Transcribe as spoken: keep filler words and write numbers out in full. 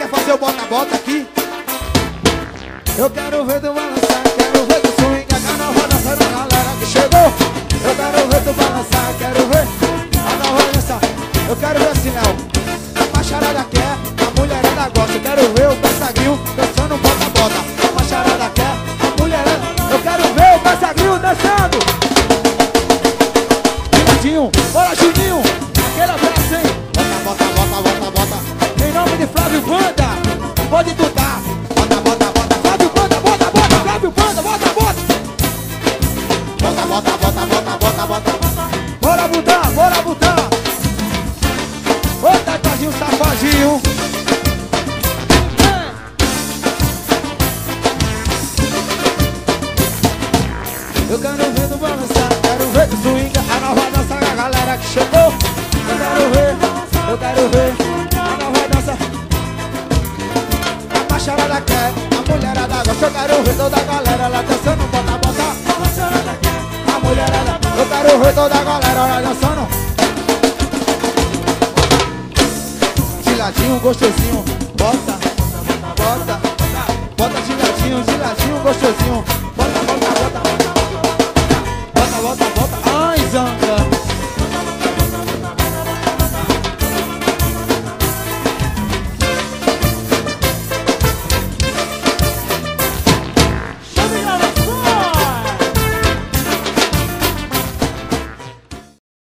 quer fazer o bota-bota aqui? Eu quero ver tu balançar, quero ver tu swing, a nova dança da galera que chegou. Eu quero ver tu balançar, quero ver a nova dança. Eu quero ver assim, Léo. A macharada quer, a mulherada gosta. Eu quero ver o Caçagril dançando bota-bota. A macharada quer, a mulherada. Eu quero ver o Caçagril dançando. Juninho, bora Juninho, aquele abraço, hein? Bota, bota, bota, bota, bota. Em nome de Flávio Banda, pode tutar. Bota, bota, bota, Flávio Banda, bota, bota, Flávio Banda, bota, bota. Bota, bota, bota, bota, bota, bota. Bora botar, bora botar. Ô, tadinho, safadinho. Eu quero ver tu balançar, quero ver tu swinga, a nova dança da galera que chegou. Eu quero ver, eu quero ver a nova dança. A macharada quer, a mulherada gosta. Eu quero ver toda a galera lá dançando, bota, bota. A macharada quer, a mulherada. Eu quero ver toda a galera lá dançando. De ladinho, gostosinho, bota, bota, bota de ladinho, de ladinho, gostosinho.